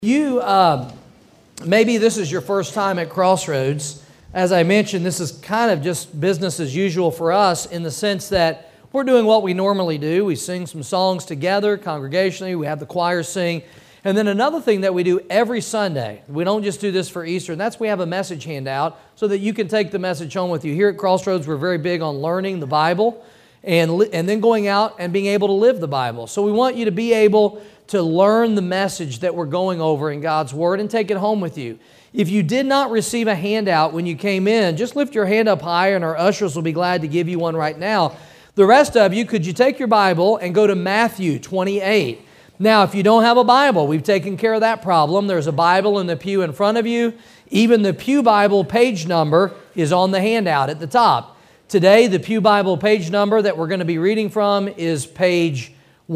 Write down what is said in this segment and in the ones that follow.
Maybe this is your first time at Crossroads. As I mentioned, this is kind of just business as usual for us in the sense that we're doing what we normally do. We sing some songs together congregationally. We have the choir sing. And then another thing that we do every Sunday, we don't just do this for Easter, and that's we have a message handout so that you can take the message home with you. Here at Crossroads, we're very big on learning the Bible and then going out and being able to live the Bible. So we want you to be able to learn the message that we're going over in God's Word and take it home with you. If you did not receive a handout when you came in, just lift your hand up higher and our ushers will be glad to give you one right now. The rest of you, could you take your Bible and go to Matthew 28? Now, if you don't have a Bible, we've taken care of that problem. There's a Bible in the pew in front of you. Even the Pew Bible page number is on the handout at the top. Today, the Pew Bible page number that we're going to be reading from is page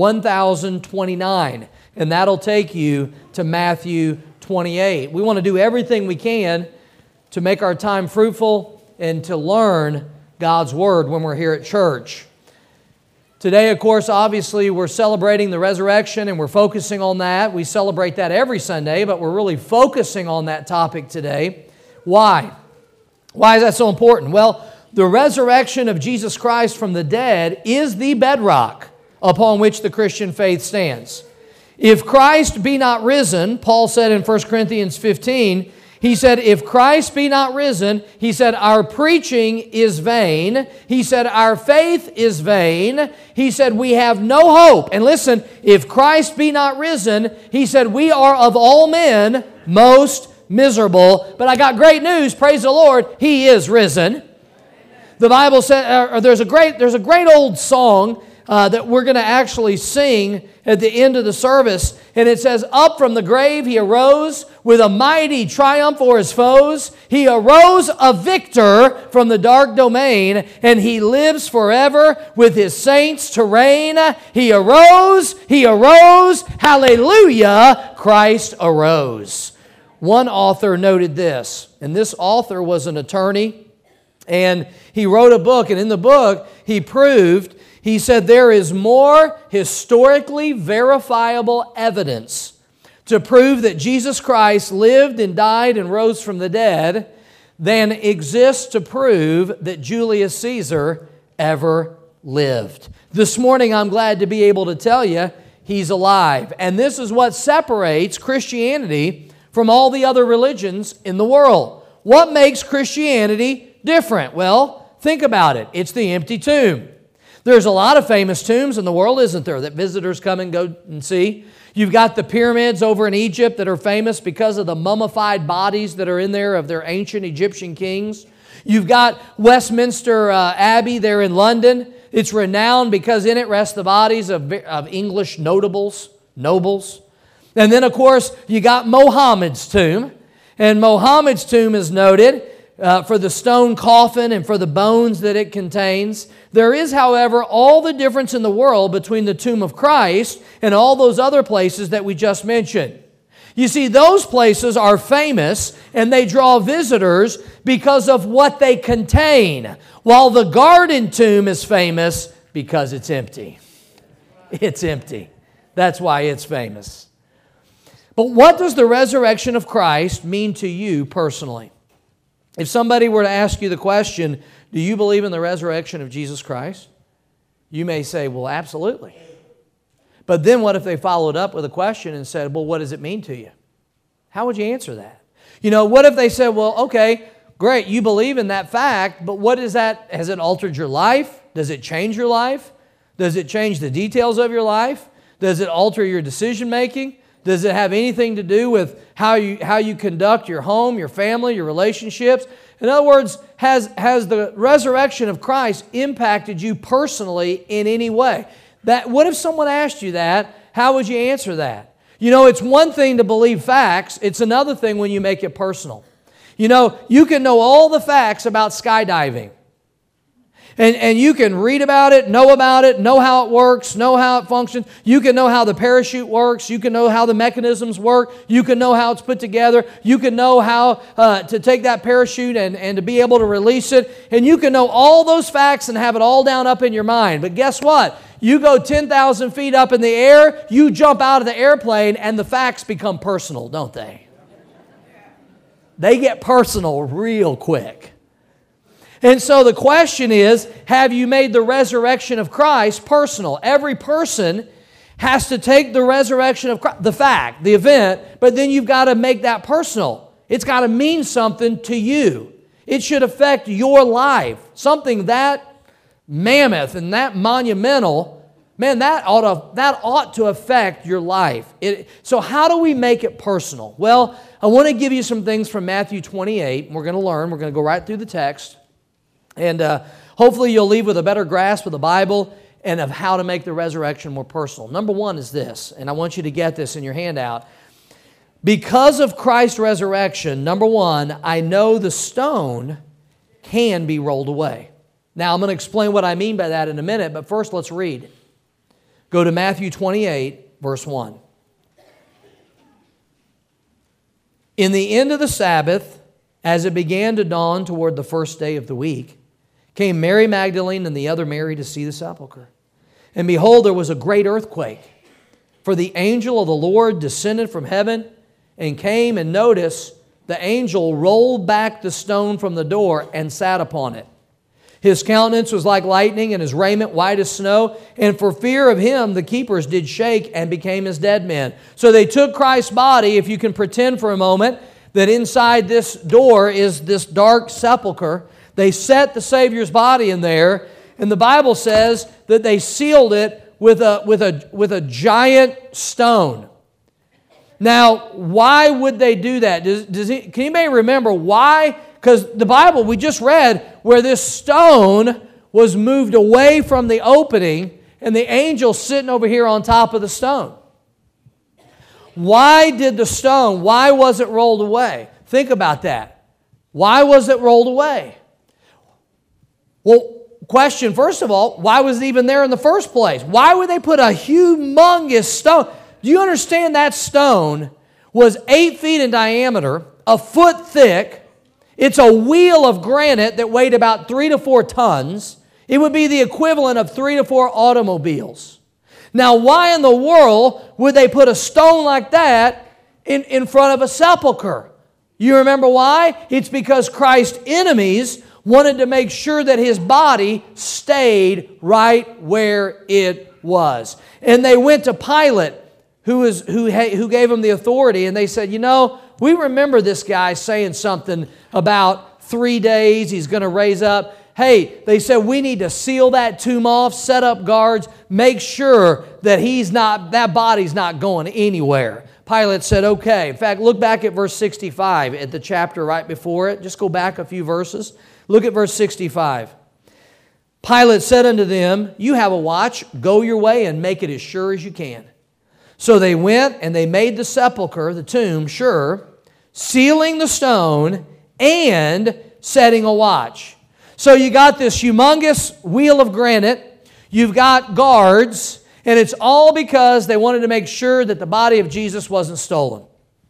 1029, and that'll take you to Matthew 28. We want to do everything we can to make our time fruitful and to learn God's Word when we're here at church. Today, of course, obviously, we're celebrating the resurrection and we're focusing on that. We celebrate that every Sunday, but we're really focusing on that topic today. Why? Why is that so important? Well, the resurrection of Jesus Christ from the dead is the bedrock upon which the Christian faith stands. If Christ be not risen, Paul said in 1 Corinthians 15, he said, if Christ be not risen, he said, our preaching is vain. He said, our faith is vain. He said, we have no hope. And listen, if Christ be not risen, he said, we are of all men most miserable. But I got great news, praise the Lord, He is risen. The Bible said, there's a great old song that we're going to actually sing at the end of the service. And it says, up from the grave He arose with a mighty triumph o'er His foes. He arose a victor from the dark domain, and He lives forever with His saints to reign. He arose, hallelujah, Christ arose. One author noted this, and this author was an attorney, and he wrote a book, and in the book he said there is more historically verifiable evidence to prove that Jesus Christ lived and died and rose from the dead than exists to prove that Julius Caesar ever lived. This morning I'm glad to be able to tell you he's alive. And this is what separates Christianity from all the other religions in the world. What makes Christianity different? Well, think about it. It's the empty tomb. There's a lot of famous tombs in the world, isn't there, that visitors come and go and see. You've got the pyramids over in Egypt that are famous because of the mummified bodies that are in there of their ancient Egyptian kings. You've got Westminster Abbey there in London. It's renowned because in it rest the bodies of English nobles. And then, of course, you got Muhammad's tomb. And Muhammad's tomb is noted for the stone coffin and for the bones that it contains. There is, however, all the difference in the world between the tomb of Christ and all those other places that we just mentioned. You see, those places are famous and they draw visitors because of what they contain, while the garden tomb is famous because it's empty. It's empty. That's why it's famous. But what does the resurrection of Christ mean to you personally? If somebody were to ask you the question, do you believe in the resurrection of Jesus Christ? You may say, well, absolutely. But then what if they followed up with a question and said, well, what does it mean to you? How would you answer that? You know, what if they said, well, okay, great, you believe in that fact, but what is that? Has it altered your life? Does it change your life? Does it change the details of your life? Does it alter your decision making? Does it have anything to do with how you conduct your home, your family, your relationships? In other words, has the resurrection of Christ impacted you personally in any way? What if someone asked you that? How would you answer that? You know, it's one thing to believe facts. It's another thing when you make it personal. You know, you can know all the facts about skydiving. And you can read about it, know how it works, know how it functions. You can know how the parachute works. You can know how the mechanisms work. You can know how it's put together. You can know how to take that parachute and to be able to release it. And you can know all those facts and have it all down up in your mind. But guess what? You go 10,000 feet up in the air, you jump out of the airplane, and the facts become personal, don't they? They get personal real quick. And so the question is, have you made the resurrection of Christ personal? Every person has to take the resurrection of Christ, the fact, the event, but then you've got to make that personal. It's got to mean something to you. It should affect your life. Something that mammoth and that monumental, man, that ought to affect your life. So how do we make it personal? Well, I want to give you some things from Matthew 28. We're going to learn. We're going to go right through the text. And hopefully you'll leave with a better grasp of the Bible and of how to make the resurrection more personal. Number one is this, and I want you to get this in your handout. Because of Christ's resurrection, number one, I know the stone can be rolled away. Now, I'm going to explain what I mean by that in a minute, but first let's read. Go to Matthew 28, verse 1. In the end of the Sabbath, as it began to dawn toward the first day of the week, came Mary Magdalene and the other Mary to see the sepulchre. And behold, there was a great earthquake, for the angel of the Lord descended from heaven and came, and notice, the angel rolled back the stone from the door and sat upon it. His countenance was like lightning, and his raiment white as snow. And for fear of him, the keepers did shake and became as dead men. So they took Christ's body, if you can pretend for a moment, that inside this door is this dark sepulcher. They set the Savior's body in there, and the Bible says that they sealed it with a giant stone. Now, why would they do that? Can anybody remember why? Because the Bible, we just read where this stone was moved away from the opening, and the angel sitting over here on top of the stone. Why did the stone, why was it rolled away? Think about that. Why was it rolled away? Well, question, first of all, why was it even there in the first place? Why would they put a humongous stone? Do you understand that stone was 8 feet in diameter, a foot thick? It's a wheel of granite that weighed about 3 to 4 tons. It would be the equivalent of 3 to 4 automobiles. Now, why in the world would they put a stone like that in front of a sepulcher? You remember why? It's because Christ's enemies wanted to make sure that his body stayed right where it was. And they went to Pilate, who gave him the authority, and they said, you know, we remember this guy saying something about 3 days he's going to raise up. Hey, they said, we need to seal that tomb off, set up guards, make sure that that body's not going anywhere. Pilate said, okay. In fact, look back at verse 65 at the chapter right before it. Just go back a few verses. Look at verse 65. Pilate said unto them, you have a watch, go your way and make it as sure as you can. So they went and they made the sepulchre, the tomb, sure, sealing the stone and setting a watch. So you got this humongous wheel of granite, you've got guards, and it's all because they wanted to make sure that the body of Jesus wasn't stolen.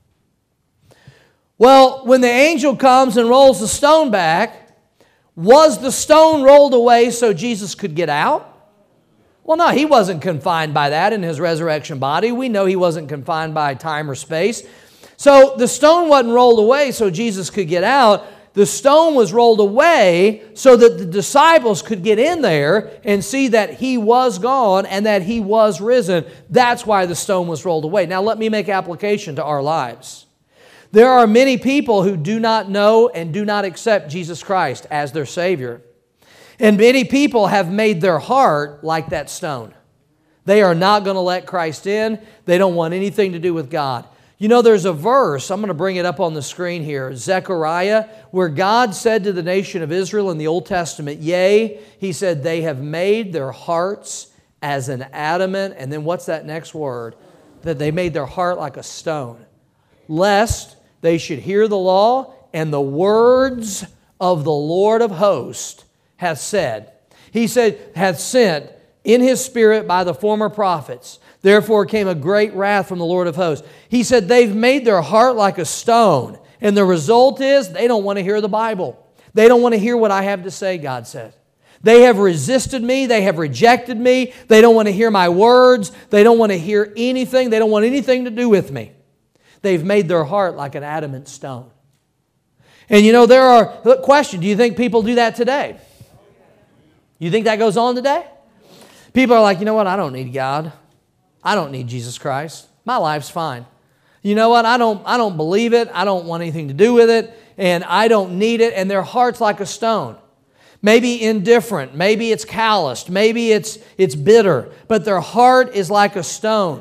Well, when the angel comes and rolls the stone back, was the stone rolled away so Jesus could get out? Well, no, he wasn't confined by that in his resurrection body. We know he wasn't confined by time or space. So the stone wasn't rolled away so Jesus could get out. The stone was rolled away so that the disciples could get in there and see that he was gone and that he was risen. That's why the stone was rolled away. Now let me make application to our lives. There are many people who do not know and do not accept Jesus Christ as their Savior. And many people have made their heart like that stone. They are not going to let Christ in. They don't want anything to do with God. You know, there's a verse, I'm going to bring it up on the screen here, Zechariah, where God said to the nation of Israel in the Old Testament, yea, he said, they have made their hearts as an adamant, and then what's that next word? That they made their heart like a stone, lest they should hear the law and the words of the Lord of hosts hath said. He said, hath sent in His Spirit by the former prophets. Therefore came a great wrath from the Lord of hosts. He said, they've made their heart like a stone. And the result is they don't want to hear the Bible. They don't want to hear what I have to say, God said. They have resisted me. They have rejected me. They don't want to hear my words. They don't want to hear anything. They don't want anything to do with me. They've made their heart like an adamant stone. And there are, look, question, do you think people do that today? You think that goes on today? People are like, you know what, I don't need God. I don't need Jesus Christ. My life's fine. You know what, I don't believe it. I don't want anything to do with it. And I don't need it. And their heart's like a stone. Maybe indifferent. Maybe it's calloused. Maybe it's bitter. But their heart is like a stone.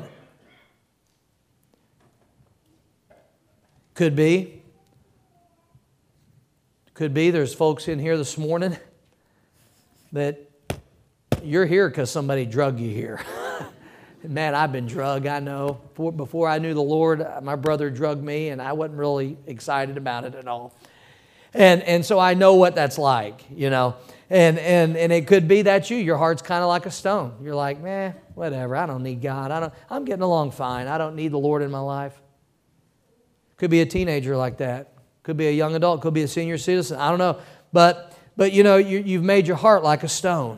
Could be. Could be there's folks in here this morning that you're here because somebody drugged you here. Man, I've been drugged, I know. Before I knew the Lord, my brother drugged me, and I wasn't really excited about it at all. And so I know what that's like, And it could be that your heart's kind of like a stone. You're like, man, whatever, I don't need God. I'm getting along fine. I don't need the Lord in my life. Could be a teenager like that. Could be a young adult. Could be a senior citizen. I don't know. But you've made your heart like a stone.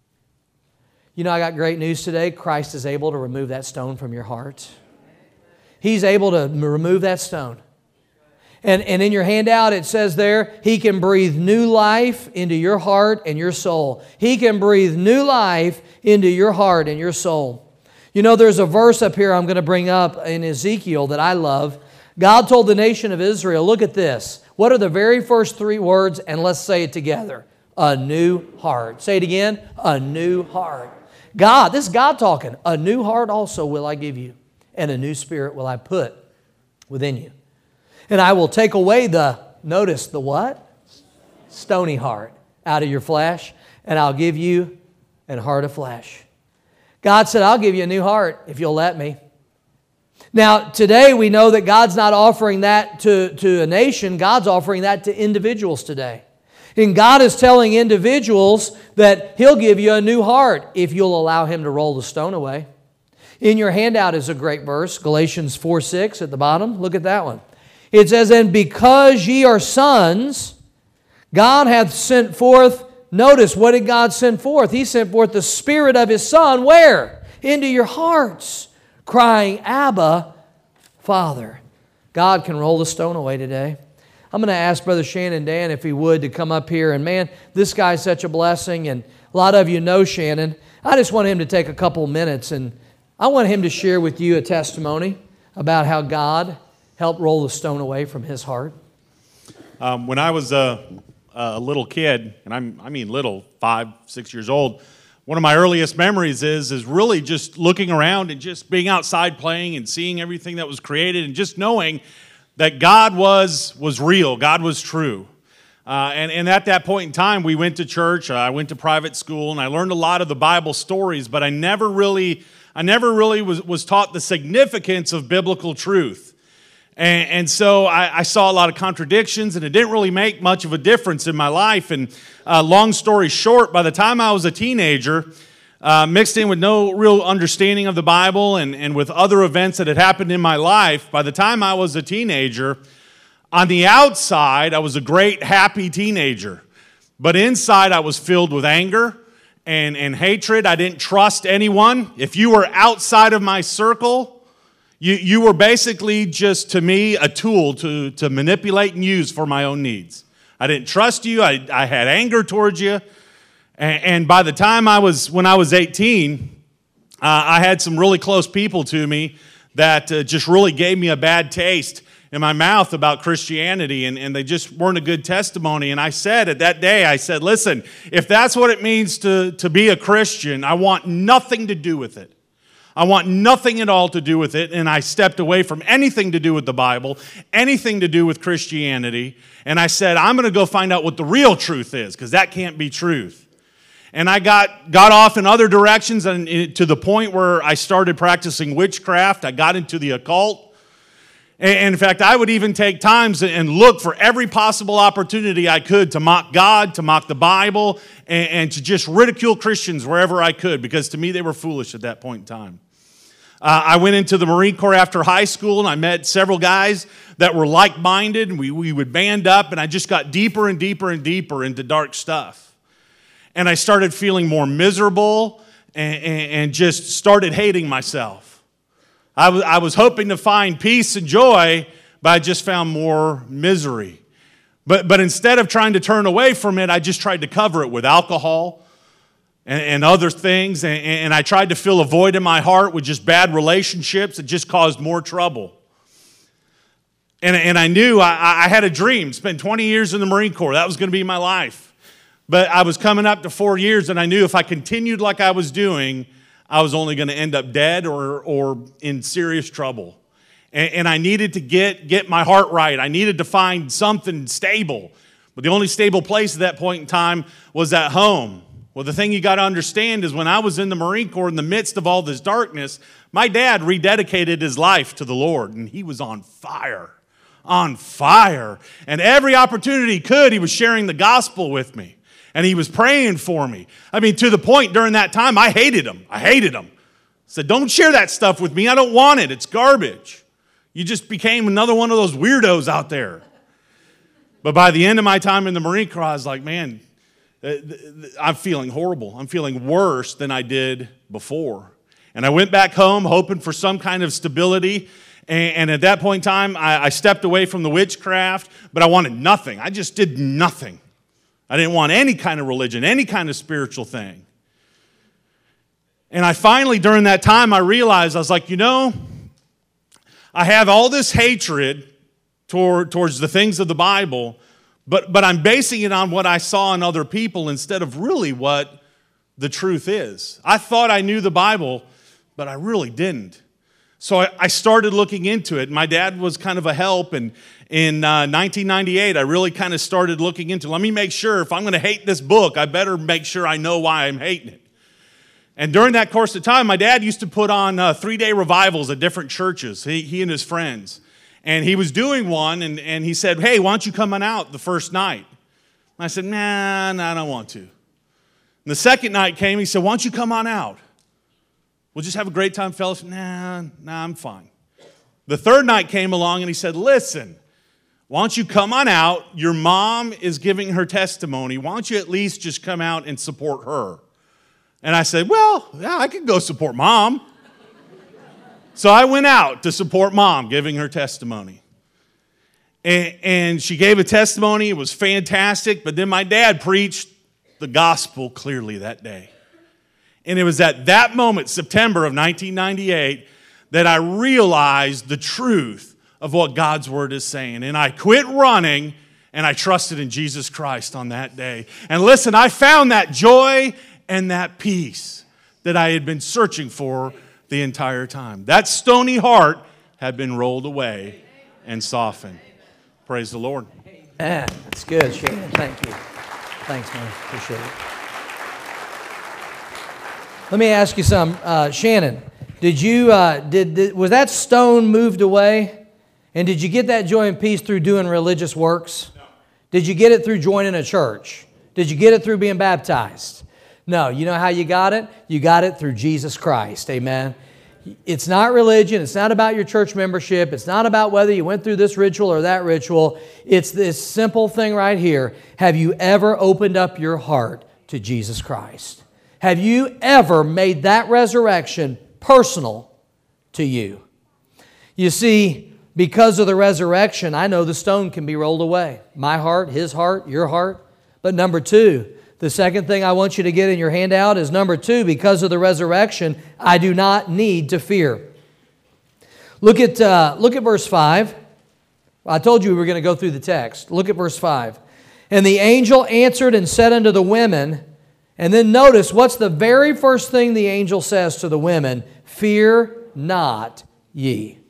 I got great news today. Christ is able to remove that stone from your heart. He's able to remove that stone. And in your handout it says there, He can breathe new life into your heart and your soul. He can breathe new life into your heart and your soul. There's a verse up here I'm going to bring up in Ezekiel that I love. God told the nation of Israel, look at this. What are the very first three words? And let's say it together. A new heart. Say it again. A new heart. God, this is God talking. A new heart also will I give you, and a new spirit will I put within you. And I will take away notice the what? Stony heart out of your flesh, and I'll give you an heart of flesh. God said, I'll give you a new heart if you'll let me. Now, today we know that God's not offering that to a nation. God's offering that to individuals today. And God is telling individuals that He'll give you a new heart if you'll allow Him to roll the stone away. In your handout is a great verse, Galatians 4:6 at the bottom. Look at that one. It says, and because ye are sons, God hath sent forth, notice, what did God send forth? He sent forth the Spirit of His Son, where? Into your hearts, crying, Abba, Father. God can roll the stone away today. I'm going to ask Brother Shannon Dan if he would to come up here. And man, this guy's such a blessing. And a lot of you know Shannon. I just want him to take a couple minutes. And I want him to share with you a testimony about how God helped roll the stone away from his heart. When I was a little kid, and I mean little, 5, 6 years old, one of my earliest memories is really just looking around and just being outside playing and seeing everything that was created and just knowing that God was real, God was true. And at that point in time, we went to church, I went to private school, and I learned a lot of the Bible stories, but I never really was taught the significance of biblical truth. And so I saw a lot of contradictions, and it didn't really make much of a difference in my life. And long story short, by the time I was a teenager, mixed in with no real understanding of the Bible and with other events that had happened in my life, by the time I was a teenager, on the outside, I was a great, happy teenager. But inside, I was filled with anger and hatred. I didn't trust anyone. If you were outside of my circle, you were basically just, to me, a tool to manipulate and use for my own needs. I didn't trust you. I had anger towards you. And by the time when I was 18, I had some really close people to me that just really gave me a bad taste in my mouth about Christianity, and they just weren't a good testimony. And I said at that day, listen, if that's what it means to be a Christian, I want nothing to do with it. I want nothing at all to do with it, and I stepped away from anything to do with the Bible, anything to do with Christianity, and I said, I'm going to go find out what the real truth is, because that can't be truth. And I got off in other directions, and to the point where I started practicing witchcraft. I got into the occult, And in fact, I would even take times and look for every possible opportunity I could to mock God, to mock the Bible, and to just ridicule Christians wherever I could, because to me they were foolish at that point in time. I went into the Marine Corps after high school, and I met several guys that were like-minded, and we would band up, and I just got deeper and deeper and deeper into dark stuff. And I started feeling more miserable and just started hating myself. I was hoping to find peace and joy, but I just found more misery. But instead of trying to turn away from it, I just tried to cover it with alcohol and other things. And I tried to fill a void in my heart with just bad relationships that just caused more trouble. And I knew I had a dream, spend 20 years in the Marine Corps. That was going to be my life. But I was coming up to 4 years, and I knew if I continued like I was doing, I was only going to end up dead or in serious trouble. And I needed to get my heart right. I needed to find something stable. But the only stable place at that point in time was at home. Well, the thing you got to understand is when I was in the Marine Corps, in the midst of all this darkness, my dad rededicated his life to the Lord, and he was on fire. On fire. And every opportunity he could, he was sharing the gospel with me. And he was praying for me. I mean, to the point during that time, I hated him. I said, don't share that stuff with me. I don't want it. It's garbage. You just became another one of those weirdos out there. But by the end of my time in the Marine Corps, I was like, man, I'm feeling horrible. I'm feeling worse than I did before. And I went back home hoping for some kind of stability. And at that point in time, I stepped away from the witchcraft, but I wanted nothing. I just did nothing. I didn't want any kind of religion, any kind of spiritual thing. And I finally, during that time, I realized, I was like, I have all this hatred towards the things of the Bible, but I'm basing it on what I saw in other people instead of really what the truth is. I thought I knew the Bible, but I really didn't. So I started looking into it. My dad was kind of a help, and in 1998, I really kind of started looking into, let me make sure if I'm going to hate this book, I better make sure I know why I'm hating it. And during that course of time, my dad used to put on 3-day revivals at different churches, he and his friends. And he was doing one, and he said, hey, why don't you come on out the first night? And I said, nah, I don't want to. And the second night came, he said, why don't you come on out? We'll just have a great time, fellowship. Nah, I'm fine. The third night came along, and he said, listen, why don't you come on out? Your mom is giving her testimony. Why don't you at least just come out and support her? And I said, well, yeah, I could go support Mom. So I went out to support Mom giving her testimony. And she gave a testimony. It was fantastic. But then my dad preached the gospel clearly that day. And it was at that moment, September of 1998, that I realized the truth of what God's word is saying. And I quit running, and I trusted in Jesus Christ on that day. And listen, I found that joy and that peace that I had been searching for the entire time. That stony heart had been rolled away and softened. Praise the Lord. Amen. That's good, Shannon. Thank you. Thanks, man. Appreciate it. Let me ask you something. Shannon, was that stone moved away? And did you get that joy and peace through doing religious works? No. Did you get it through joining a church? Did you get it through being baptized? No. You know how you got it? You got it through Jesus Christ. Amen. It's not religion. It's not about your church membership. It's not about whether you went through this ritual or that ritual. It's this simple thing right here. Have you ever opened up your heart to Jesus Christ? Have you ever made that resurrection personal to you? You see, because of the resurrection, I know the stone can be rolled away. My heart, his heart, your heart. But number two, the second thing I want you to get in your handout is number two, because of the resurrection, I do not need to fear. Look at verse 5. I told you we were going to go through the text. Look at verse 5. And the angel answered and said unto the women, and then notice, what's the very first thing the angel says to the women? Fear not ye.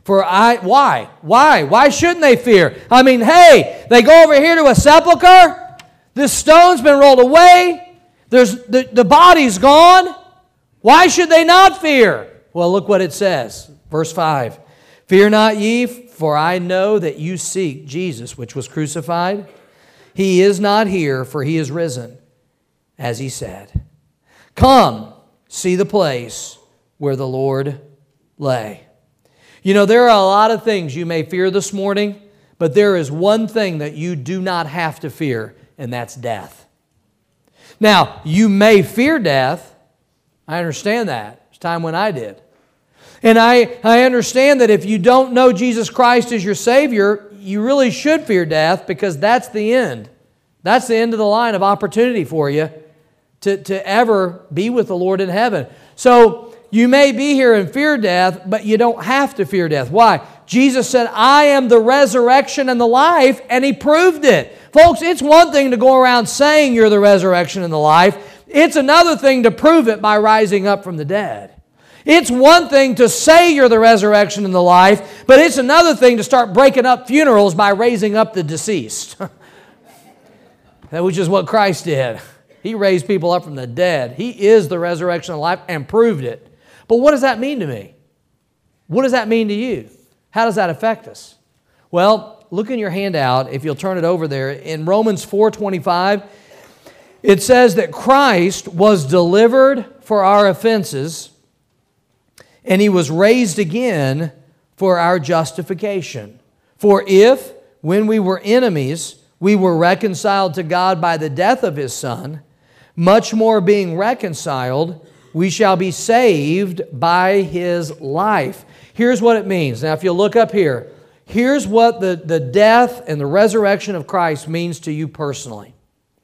Why shouldn't they fear? I mean, hey, they go over here to a sepulcher. This stone's been rolled away. The body's gone. Why should they not fear? Well, look what it says. Verse 5. Fear not ye, for I know that you seek Jesus, which was crucified. He is not here, for he is risen, as he said. Come, see the place where the Lord lay. You know, there are a lot of things you may fear this morning, but there is one thing that you do not have to fear, and that's death. Now, you may fear death. I understand that. It's time when I did. And I understand that if you don't know Jesus Christ as your Savior, you really should fear death, because that's the end. That's the end of the line of opportunity for you to ever be with the Lord in heaven. So you may be here and fear death, but you don't have to fear death. Why? Jesus said, I am the resurrection and the life, and He proved it. Folks, it's one thing to go around saying you're the resurrection and the life. It's another thing to prove it by rising up from the dead. It's one thing to say you're the resurrection and the life, but it's another thing to start breaking up funerals by raising up the deceased. Which is what Christ did. He raised people up from the dead. He is the resurrection and life and proved it. But what does that mean to me? What does that mean to you? How does that affect us? Well, look in your handout, if you'll turn it over there. In Romans 4:25, it says that Christ was delivered for our offenses, and He was raised again for our justification. For if, when we were enemies, we were reconciled to God by the death of His Son, much more being reconciled, we shall be saved by His life. Here's what it means. Now, if you look up here, here's what the death and the resurrection of Christ means to you personally.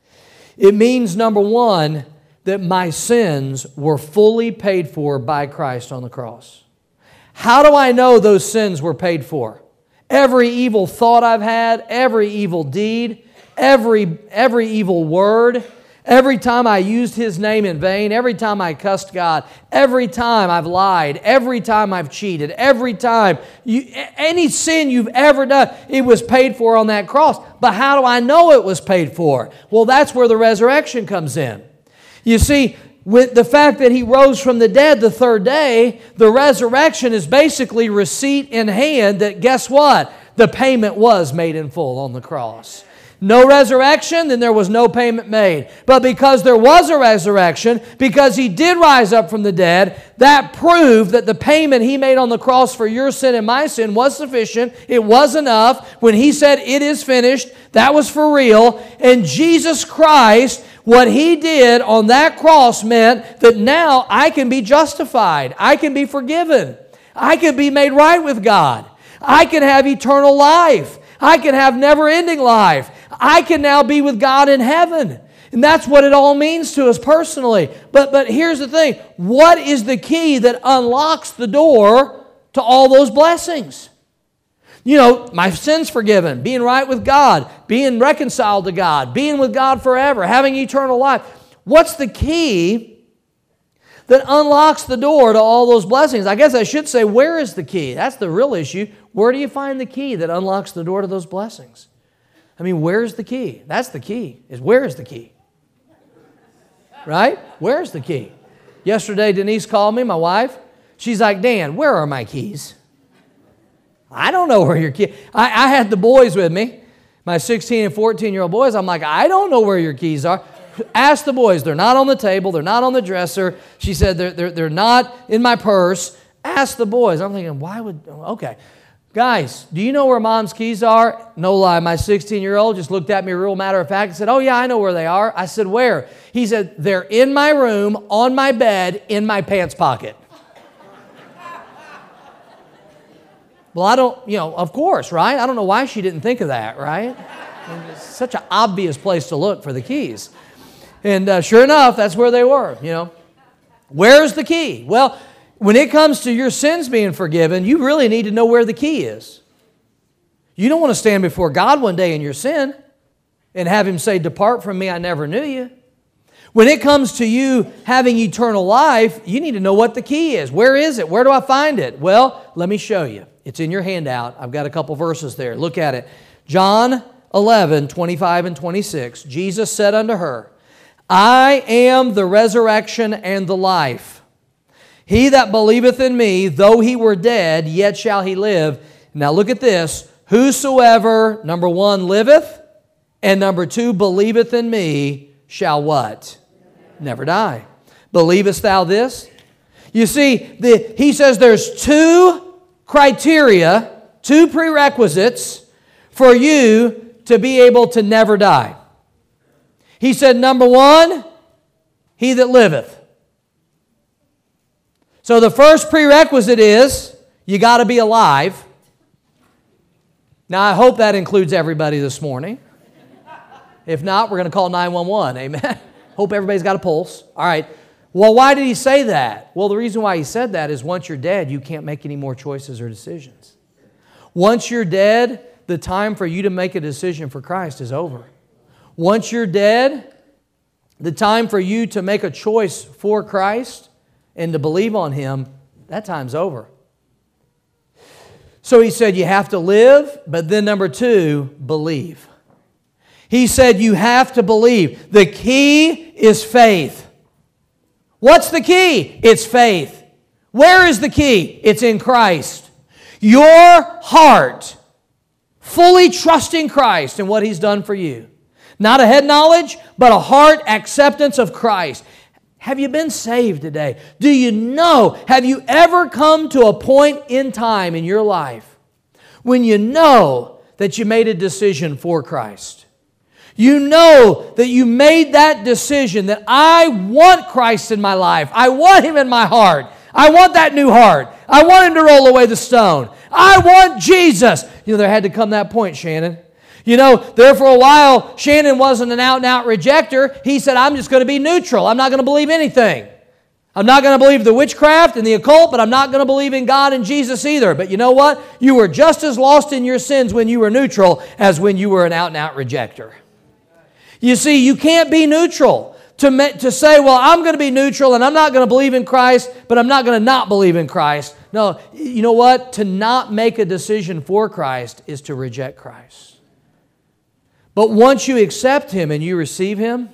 It means, number one, that my sins were fully paid for by Christ on the cross. How do I know those sins were paid for? Every evil thought I've had, every evil deed, every evil word, every time I used His name in vain, every time I cussed God, every time I've lied, every time I've cheated, every time, any sin you've ever done, it was paid for on that cross. But how do I know it was paid for? Well, that's where the resurrection comes in. You see, with the fact that He rose from the dead the third day, the resurrection is basically receipt in hand that, guess what? The payment was made in full on the cross. No resurrection, then there was no payment made. But because there was a resurrection, because He did rise up from the dead, that proved that the payment He made on the cross for your sin and my sin was sufficient. It was enough. When He said, it is finished, that was for real. And Jesus Christ, what He did on that cross meant that now I can be justified. I can be forgiven. I can be made right with God. I can have eternal life. I can have never-ending life. I can now be with God in heaven. And that's what it all means to us personally. But here's the thing. What is the key that unlocks the door to all those blessings? You know, my sins forgiven, being right with God, being reconciled to God, being with God forever, having eternal life. What's the key that unlocks the door to all those blessings? I guess I should say, where is the key? That's the real issue. Where do you find the key that unlocks the door to those blessings? I mean, where's the key? That's the key, is where is the key? Right? Where's the key? Yesterday, Denise called me, my wife. She's like, Dan, where are my keys? I don't know where your keys. I had the boys with me, my 16 and 14-year-old boys. I'm like, I don't know where your keys are. Ask the boys. They're not on the table. They're not on the dresser. She said, they're not in my purse. Ask the boys. I'm thinking, why would, okay. Guys, do you know where Mom's keys are? No lie, my 16-year-old just looked at me real matter of fact and said, oh yeah, I know where they are. I said, where? He said, they're in my room, on my bed, in my pants pocket. Well, I don't, of course, right? I don't know why she didn't think of that, right? It's such an obvious place to look for the keys. And sure enough, that's where they were, Where's the key? Well, when it comes to your sins being forgiven, you really need to know where the key is. You don't want to stand before God one day in your sin and have Him say, depart from me, I never knew you. When it comes to you having eternal life, you need to know what the key is. Where is it? Where do I find it? Well, let me show you. It's in your handout. I've got a couple verses there. Look at it. John 11:25 and 26. Jesus said unto her, I am the resurrection and the life. He that believeth in me, though he were dead, yet shall he live. Now look at this. Whosoever, number 1, liveth, and number 2, believeth in me, shall what? Never die. Believest thou this? You see, he says there's 2 criteria, 2 prerequisites for you to be able to never die. He said, number 1, he that liveth. So the first prerequisite is you got to be alive. Now I hope that includes everybody this morning. If not, we're going to call 911. Amen. Hope everybody's got a pulse. All right. Well, why did he say that? Well, the reason why he said that is once you're dead, you can't make any more choices or decisions. Once you're dead, the time for you to make a decision for Christ is over. Once you're dead, the time for you to make a choice for Christ and to believe on Him, that time's over. So he said you have to live, but then number 2, believe. He said you have to believe. The key is faith. What's the key? It's faith. Where is the key? It's in Christ. Your heart fully trusting Christ and what He's done for you. Not a head knowledge, but a heart acceptance of Christ. Have you been saved today? Do you know? Have you ever come to a point in time in your life when you know that you made a decision for Christ? You know that you made that decision that I want Christ in my life. I want Him in my heart. I want that new heart. I want Him to roll away the stone. I want Jesus. You know, there had to come that point, Shannon. You know, there for a while, Shannon wasn't an out-and-out rejecter. He said, I'm just going to be neutral. I'm not going to believe anything. I'm not going to believe the witchcraft and the occult, but I'm not going to believe in God and Jesus either. But you know what? You were just as lost in your sins when you were neutral as when you were an out-and-out rejecter. You see, you can't be neutral. To say, well, I'm going to be neutral and I'm not going to believe in Christ, but I'm not going to not believe in Christ. No, you know what? To not make a decision for Christ is to reject Christ. But once you accept Him and you receive Him,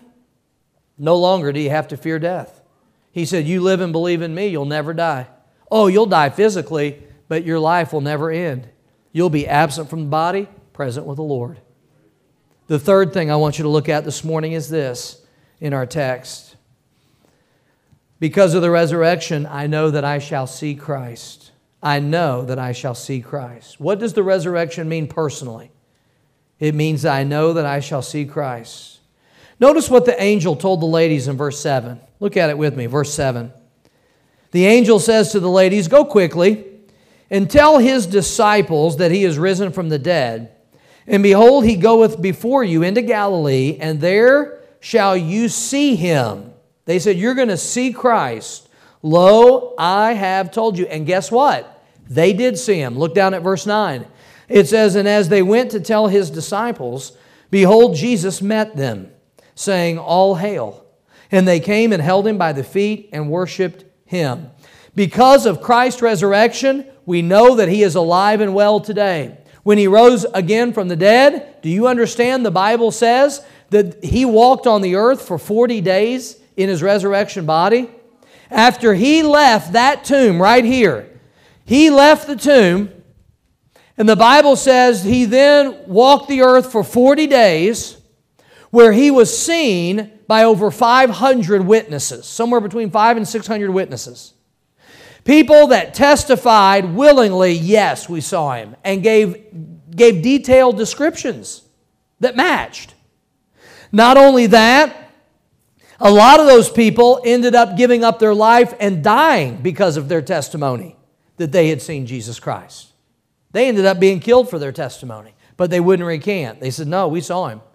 no longer do you have to fear death. He said, you live and believe in me, you'll never die. Oh, you'll die physically, but your life will never end. You'll be absent from the body, present with the Lord. The third thing I want you to look at this morning is this in our text. Because of the resurrection, I know that I shall see Christ. I know that I shall see Christ. What does the resurrection mean personally? It means I know that I shall see Christ. Notice what the angel told the ladies in verse 7. Look at it with me, verse 7. The angel says to the ladies, go quickly and tell His disciples that He is risen from the dead. And behold, He goeth before you into Galilee, and there shall you see Him. They said, you're going to see Christ. Lo, I have told you. And guess what? They did see Him. Look down at verse 9. It says, and as they went to tell His disciples, behold, Jesus met them, saying, all hail. And they came and held Him by the feet and worshiped Him. Because of Christ's resurrection, we know that He is alive and well today. When He rose again from the dead, do you understand the Bible says that He walked on the earth for 40 days in His resurrection body? After He left that tomb right here, He left the tomb, and the Bible says He then walked the earth for 40 days where He was seen by over 500 witnesses, somewhere between 500 and 600 witnesses. People that testified willingly, yes, we saw Him, and gave detailed descriptions that matched. Not only that, a lot of those people ended up giving up their life and dying because of their testimony that they had seen Jesus Christ. They ended up being killed for their testimony, but they wouldn't recant. They said, no, we saw Him.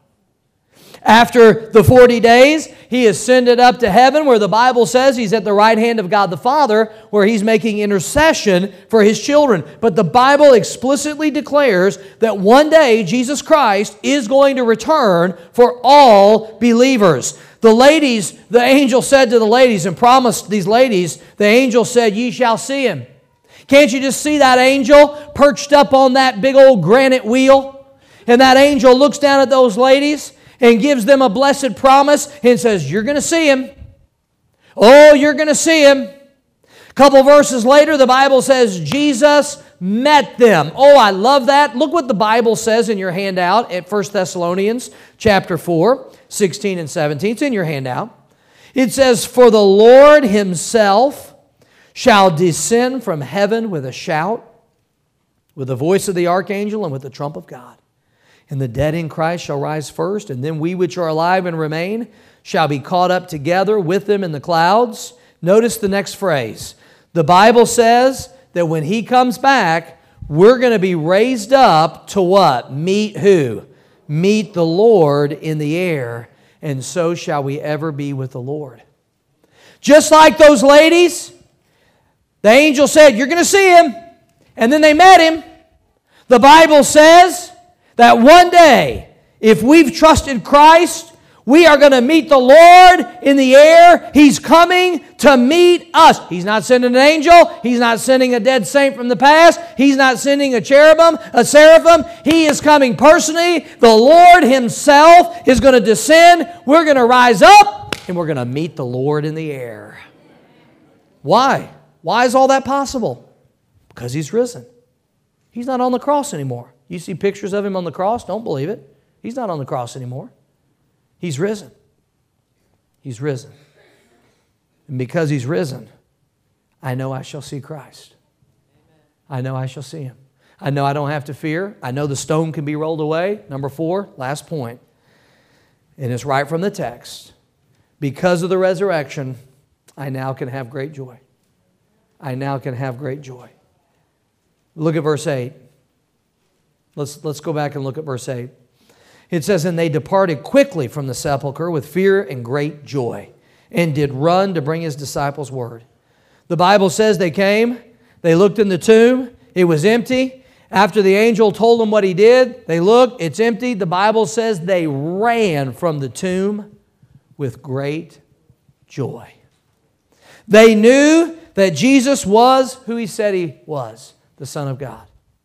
After the 40 days, He ascended up to heaven where the Bible says He's at the right hand of God the Father, where He's making intercession for His children. But the Bible explicitly declares that one day Jesus Christ is going to return for all believers. The ladies, the angel said to the ladies and promised these ladies, the angel said, ye shall see Him. Can't you just see that angel perched up on that big old granite wheel? And that angel looks down at those ladies and gives them a blessed promise and says, you're going to see Him. Oh, you're going to see Him. A couple verses later, the Bible says, Jesus met them. Oh, I love that. Look what the Bible says in your handout at 1 Thessalonians chapter 4, 16 and 17. It's in your handout. It says, "For the Lord himself shall descend from heaven with a shout, with the voice of the archangel and with the trump of God. And the dead in Christ shall rise first, and then we which are alive and remain shall be caught up together with them in the clouds." Notice the next phrase. The Bible says that when He comes back, we're going to be raised up to what? Meet who? Meet the Lord in the air, and so shall we ever be with the Lord. Just like those ladies, the angel said, "You're going to see Him," and then they met Him. The Bible says that one day, if we've trusted Christ, we are going to meet the Lord in the air. He's coming to meet us. He's not sending an angel. He's not sending a dead saint from the past. He's not sending a cherubim, a seraphim. He is coming personally. The Lord Himself is going to descend. We're going to rise up, and we're going to meet the Lord in the air. Why? Why is all that possible? Because He's risen. He's not on the cross anymore. You see pictures of Him on the cross? Don't believe it. He's not on the cross anymore. He's risen. He's risen. And because He's risen, I know I shall see Christ. I know I shall see Him. I know I don't have to fear. I know the stone can be rolled away. Number 4, last point. And it's right from the text. Because of the resurrection, I now can have great joy. I now can have great joy. Look at verse 8. Let's go back and look at verse 8. It says, "And they departed quickly from the sepulchre with fear and great joy, and did run to bring His disciples word." The Bible says they came, they looked in the tomb, it was empty. After the angel told them what he did, they looked, it's empty. The Bible says they ran from the tomb with great joy. They knew that Jesus was who He said He was, the Son of God.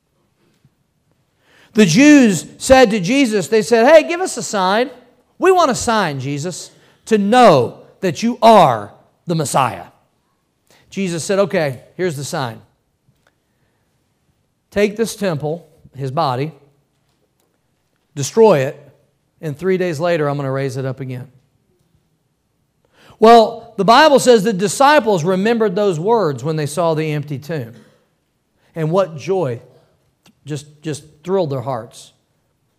The Jews said to Jesus, they said, "Hey, give us a sign. We want a sign, Jesus, to know that You are the Messiah." Jesus said, "Okay, here's the sign. Take this temple, His body, destroy it, and 3 days later I'm going to raise it up again." Well, the Bible says the disciples remembered those words when they saw the empty tomb. And what joy just thrilled their hearts.